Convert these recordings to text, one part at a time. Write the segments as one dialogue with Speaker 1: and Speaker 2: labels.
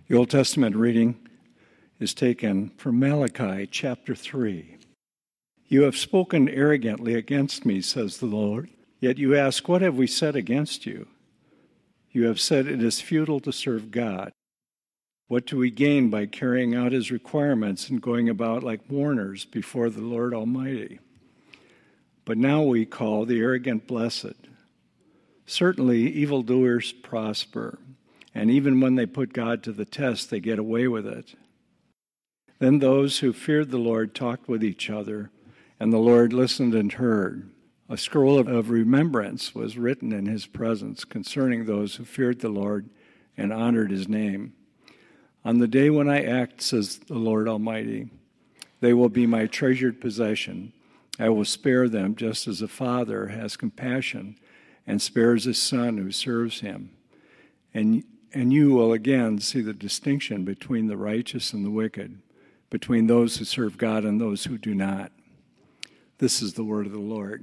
Speaker 1: The Old Testament reading is taken from Malachi chapter 3. You have spoken arrogantly against me, says the Lord. Yet you ask, what have we said against you? You have said it is futile to serve God. What do we gain by carrying out his requirements and going about like mourners before the Lord Almighty? But now we call the arrogant blessed. Certainly evildoers prosper, and even when they put God to the test, they get away with it. Then those who feared the Lord talked with each other, and the Lord listened and heard. A scroll of remembrance was written in his presence concerning those who feared the Lord and honored his name. On the day when I act, says the Lord Almighty, they will be my treasured possession. I will spare them just as a father has compassion and spares his son who serves him. And you will again see the distinction between the righteous and the wicked, between those who serve God and those who do not. This is the word of the Lord.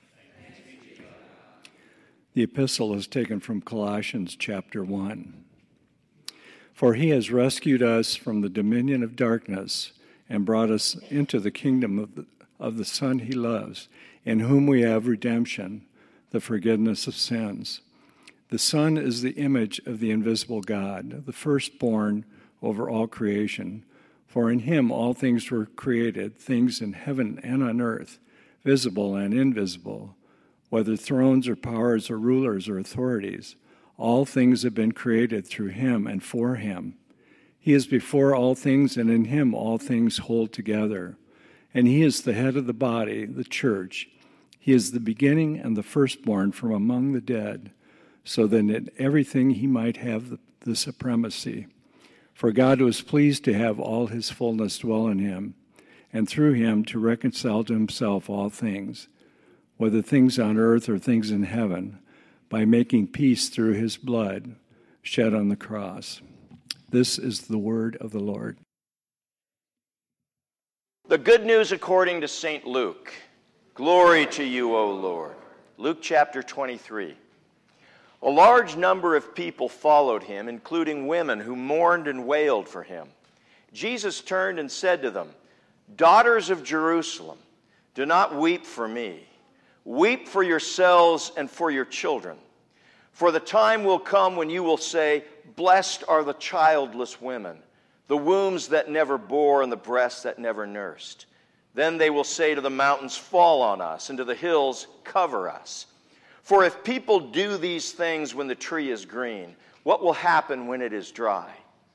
Speaker 1: The epistle is taken from Colossians chapter 1. For he has rescued us from the dominion of darkness and brought us into the kingdom of the Son he loves, in whom we have redemption, the forgiveness of sins. The Son is the image of the invisible God, the firstborn over all creation. For in him all things were created, things in heaven and on earth, visible and invisible, whether thrones or powers or rulers or authorities. All things have been created through him and for him. He is before all things, and in him all things hold together. And he is the head of the body, the church. He is the beginning and the firstborn from among the dead, so that in everything he might have the supremacy. For God was pleased to have all his fullness dwell in him, and through him to reconcile to himself all things, whether things on earth or things in heaven, by making peace through his blood shed on the cross. This is the word of the Lord.
Speaker 2: The good news according to St. Luke. Glory to you, O Lord. Luke chapter 23. A large number of people followed him, including women who mourned and wailed for him. Jesus turned and said to them, Daughters of Jerusalem, do not weep for me. Weep for yourselves and for your children. For the time will come when you will say, Blessed are the childless women, the wombs that never bore and the breasts that never nursed. Then they will say to the mountains, Fall on us, and to the hills, Cover us. For if people do these things when the tree is green, what will happen when it is dry?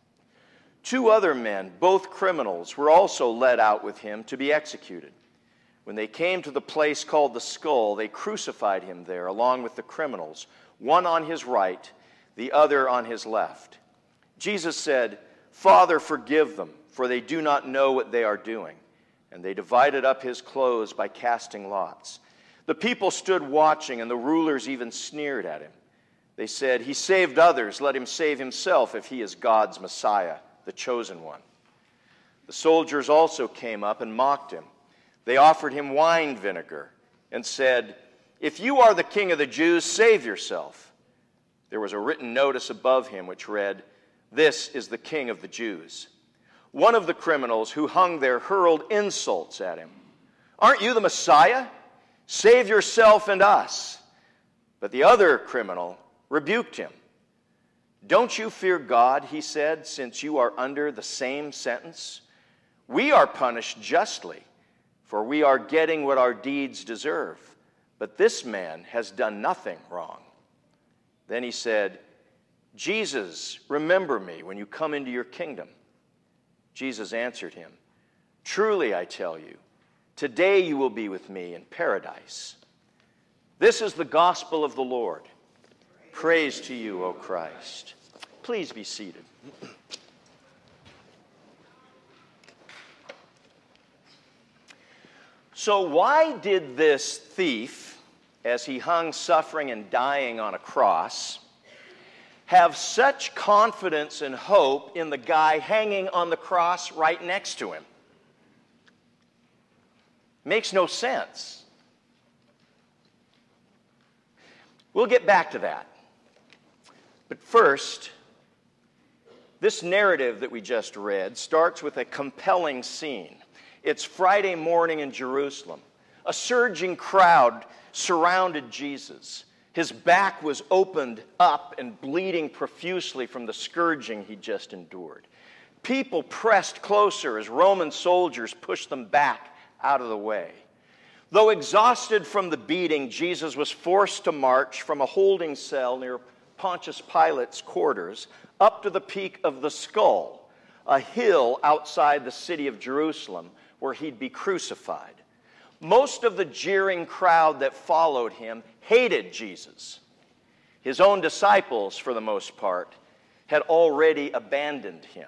Speaker 2: 2 other men, both criminals, were also led out with him to be executed. When they came to the place called the Skull, they crucified him there along with the criminals, one on his right, the other on his left. Jesus said, Father, forgive them, for they do not know what they are doing. And they divided up his clothes by casting lots. The people stood watching, and the rulers even sneered at him. They said, He saved others, let him save himself if he is God's Messiah, the chosen one. The soldiers also came up and mocked him. They offered him wine vinegar and said, If you are the king of the Jews, save yourself. There was a written notice above him which read, This is the king of the Jews. One of the criminals who hung there hurled insults at him. Aren't you the Messiah? Save yourself and us. But the other criminal rebuked him. Don't you fear God, he said, since you are under the same sentence? We are punished justly, for we are getting what our deeds deserve. But this man has done nothing wrong. Then he said, Jesus, remember me when you come into your kingdom. Jesus answered him, Truly I tell you, today you will be with me in paradise. This is the gospel of the Lord. Praise to you, O Christ. Please be seated. So why did this thief, as he hung suffering and dying on a cross, have such confidence and hope in the guy hanging on the cross right next to him? Makes no sense. We'll get back to that. But first, This narrative that we just read starts with a compelling scene. It's Friday morning in Jerusalem. A surging crowd surrounded Jesus. His back was opened up and bleeding profusely from the scourging he just endured. People pressed closer as Roman soldiers pushed them back out of the way. Though exhausted from the beating, Jesus was forced to march from a holding cell near Pontius Pilate's quarters up to the peak of the Skull, a hill outside the city of Jerusalem where he'd be crucified. Most of the jeering crowd that followed him hated Jesus. His own disciples, for the most part, had already abandoned him,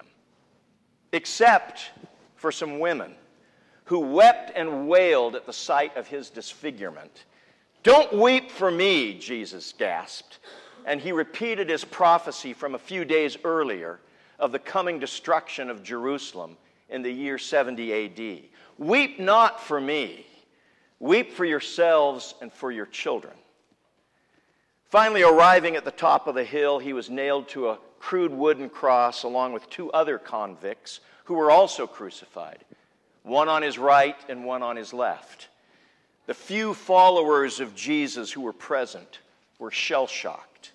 Speaker 2: except for some women who wept and wailed at the sight of his disfigurement. "Don't weep for me," Jesus gasped, and he repeated his prophecy from a few days earlier of the coming destruction of Jerusalem in the year 70 AD. "Weep not for me. Weep for yourselves and for your children." Finally, arriving at the top of the hill, he was nailed to a crude wooden cross along with two other convicts who were also crucified, one on his right and one on his left. The few followers of Jesus who were present were shell-shocked.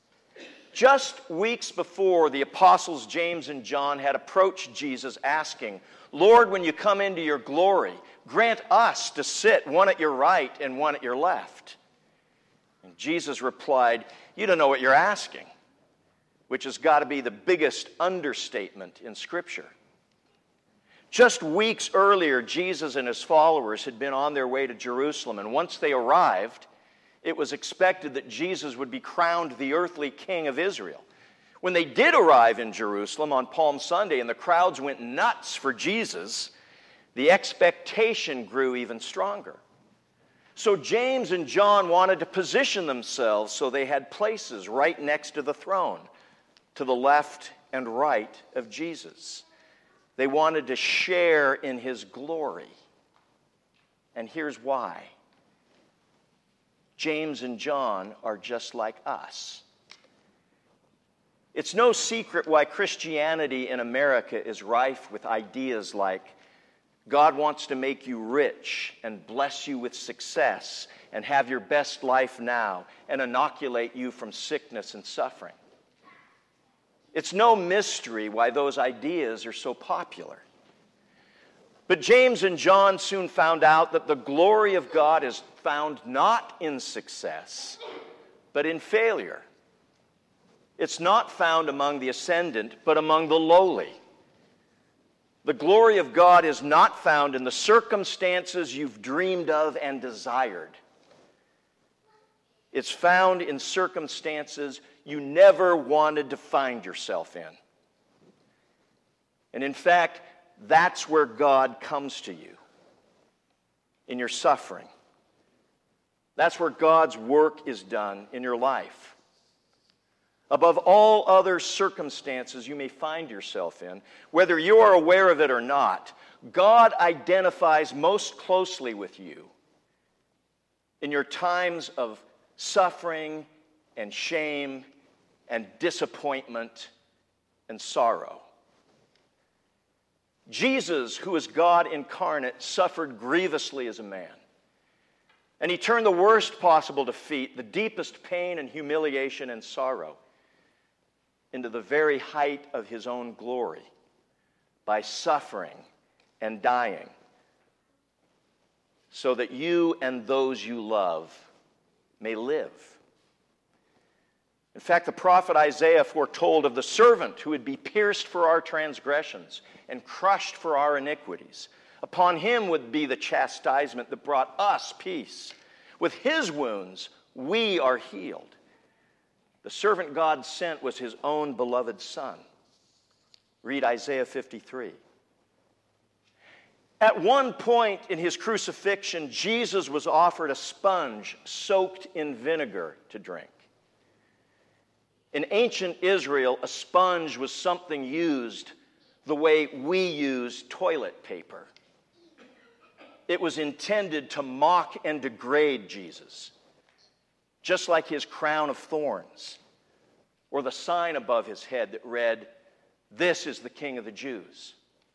Speaker 2: Just weeks before, the apostles James and John had approached Jesus asking, "Lord, when you come into your glory, grant us to sit one at your right and one at your left." And Jesus replied, "You don't know what you're asking," which has got to be the biggest understatement in Scripture. Just weeks earlier, Jesus and his followers had been on their way to Jerusalem, and once they arrived, it was expected that Jesus would be crowned the earthly king of Israel. When they did arrive in Jerusalem on Palm Sunday and the crowds went nuts for Jesus, the expectation grew even stronger. So James and John wanted to position themselves so they had places right next to the throne, to the left and right of Jesus. They wanted to share in his glory. And here's why. James and John are just like us. It's no secret why Christianity in America is rife with ideas like God wants to make you rich and bless you with success and have your best life now and inoculate you from sickness and suffering. It's no mystery why those ideas are so popular. But James and John soon found out that the glory of God is found not in success, but in failure. It's not found among the ascendant, but among the lowly. The glory of God is not found in the circumstances you've dreamed of and desired. It's found in circumstances you never wanted to find yourself in. And in fact, that's where God comes to you, in your suffering. That's where God's work is done in your life. Above all other circumstances you may find yourself in, whether you are aware of it or not, God identifies most closely with you in your times of suffering and shame and disappointment and sorrow. Jesus, who is God incarnate, suffered grievously as a man. And he turned the worst possible defeat, the deepest pain and humiliation and sorrow, into the very height of his own glory by suffering and dying, so that you and those you love may live. In fact, the prophet Isaiah foretold of the servant who would be pierced for our transgressions and crushed for our iniquities. Upon him would be the chastisement that brought us peace. With his wounds, we are healed. The servant God sent was his own beloved Son. Read Isaiah 53. At one point in his crucifixion, Jesus was offered a sponge soaked in vinegar to drink. In ancient Israel, a sponge was something used the way we use toilet paper. It was intended to mock and degrade Jesus, just like his crown of thorns or the sign above his head that read, This is the King of the Jews.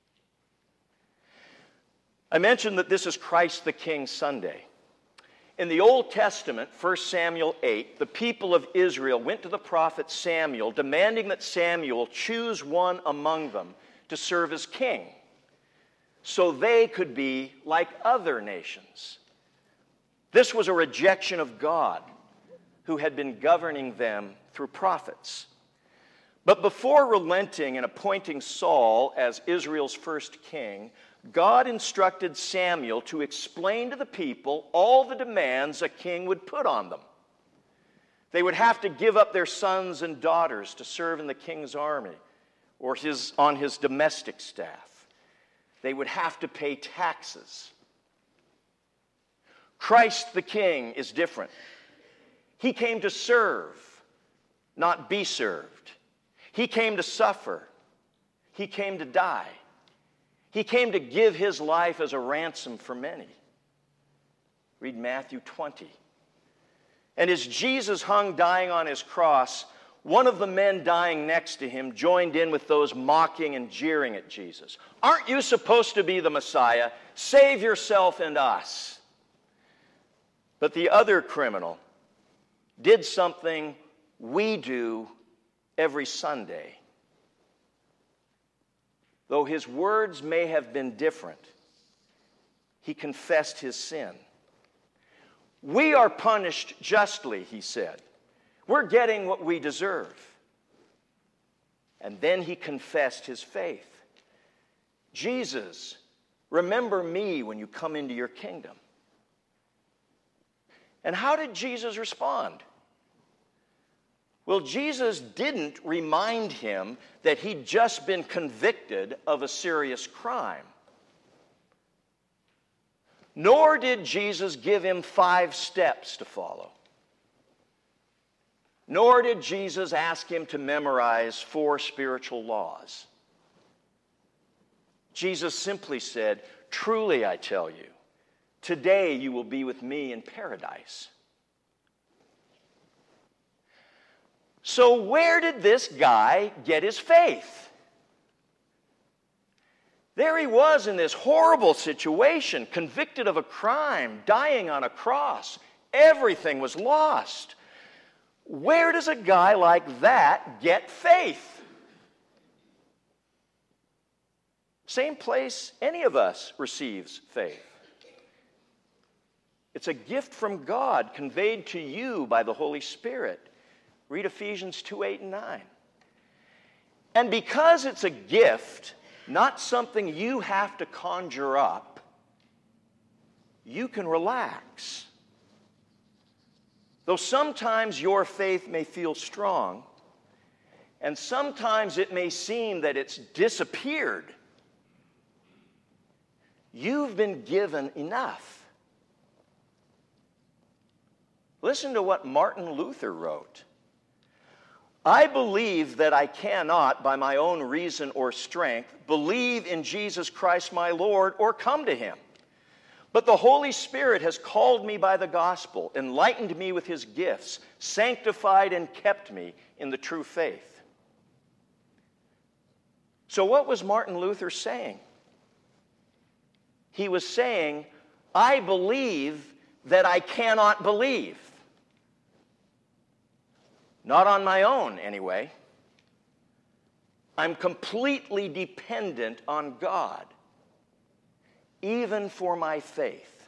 Speaker 2: I mentioned that this is Christ the King Sunday. In the Old Testament, 1 Samuel 8, the people of Israel went to the prophet Samuel, demanding that Samuel choose one among them to serve as king, so they could be like other nations. This was a rejection of God, who had been governing them through prophets. But before relenting and appointing Saul as Israel's first king, God instructed Samuel to explain to the people all the demands a king would put on them. They would have to give up their sons and daughters to serve in the king's army or on his domestic staff. They would have to pay taxes. Christ the King is different. He came to serve, not be served. He came to suffer. He came to die. He came to give his life as a ransom for many. Read Matthew 20. And as Jesus hung dying on his cross, one of the men dying next to him joined in with those mocking and jeering at Jesus. Aren't you supposed to be the Messiah? Save yourself and us. But the other criminal did something we do every Sunday. Though his words may have been different, he confessed his sin. We are punished justly, he said. We're getting what we deserve. And then he confessed his faith. Jesus, remember me when you come into your kingdom. And how did Jesus respond? Well, Jesus didn't remind him that he'd just been convicted of a serious crime. Nor did Jesus give him 5 steps to follow. Nor did Jesus ask him to memorize 4 spiritual laws. Jesus simply said, "Truly I tell you, today you will be with me in paradise." So where did this guy get his faith? There he was in this horrible situation, convicted of a crime, dying on a cross. Everything was lost. Where does a guy like that get faith? Same place any of us receives faith. It's a gift from God conveyed to you by the Holy Spirit. Read Ephesians 2:8 and 9. And because it's a gift, not something you have to conjure up, you can relax. Though sometimes your faith may feel strong, and sometimes it may seem that it's disappeared, you've been given enough. Listen to what Martin Luther wrote. I believe that I cannot, by my own reason or strength, believe in Jesus Christ my Lord or come to him. But the Holy Spirit has called me by the gospel, enlightened me with his gifts, sanctified and kept me in the true faith. So what was Martin Luther saying? He was saying, I believe that I cannot believe. Not on my own, anyway. I'm completely dependent on God, even for my faith.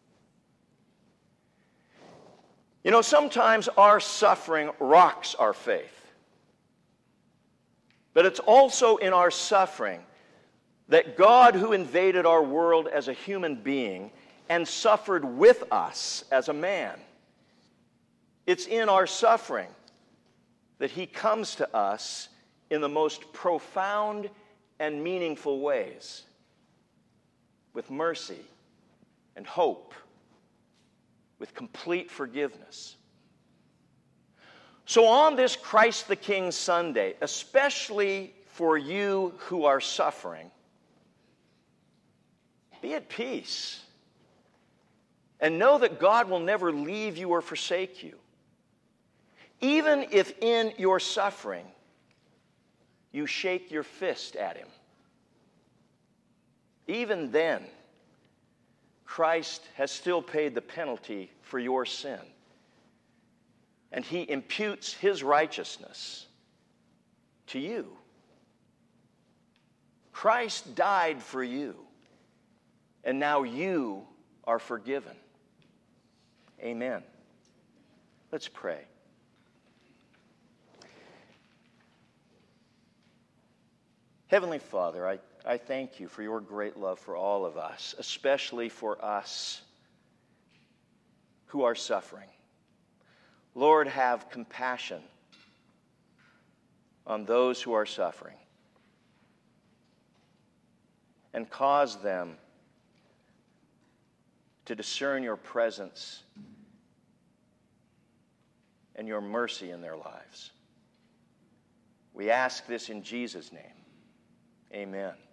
Speaker 2: You know, sometimes our suffering rocks our faith. But it's also in our suffering that God, who invaded our world as a human being and suffered with us as a man, it's in our suffering that he comes to us in the most profound and meaningful ways, with mercy and hope, with complete forgiveness. So on this Christ the King Sunday, especially for you who are suffering, be at peace and know that God will never leave you or forsake you. Even if in your suffering, you shake your fist at him. Even then, Christ has still paid the penalty for your sin. And he imputes his righteousness to you. Christ died for you, and now you are forgiven. Amen. Let's pray. Heavenly Father, I thank you for your great love for all of us, especially for us who are suffering. Lord, have compassion on those who are suffering and cause them to discern your presence and your mercy in their lives. We ask this in Jesus' name. Amen.